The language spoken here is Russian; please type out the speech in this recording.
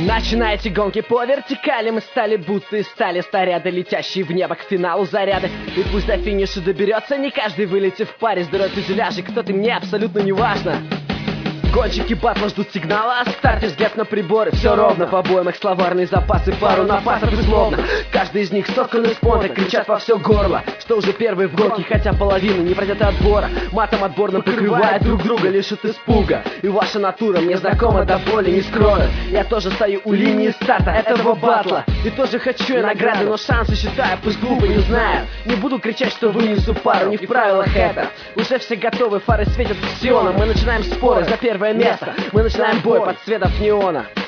Начинайте гонки по вертикали, мы стали будто из стали снаряды, летящие в небо к финалу заряды. И пусть до финиша доберется не каждый, вылетев в паре, сдерет фюзеляжи, кто ты мне абсолютно не важно. Гонщики батла ждут сигнала, а старте взгляд на приборы. Все ровно, по обоим их словарные запасы, пару напасов и словно каждый из них соткан из понта, кричат во все горло, что уже первые в гонке, хотя половина не пройдет отбора. Матом отборным покрывает друг друга лишь от испуга. И ваша натура мне знакома до боли, не скрою. Я тоже стою у линии старта этого батла, и тоже хочу я награды, но шансы считаю, пусть глупо, не знаю. Не буду кричать, что вынесу пару, не в правилах это. Уже все готовы, фары светят ксеном. Мы начинаем споры за первое место, мы начинаем бой под светом неона.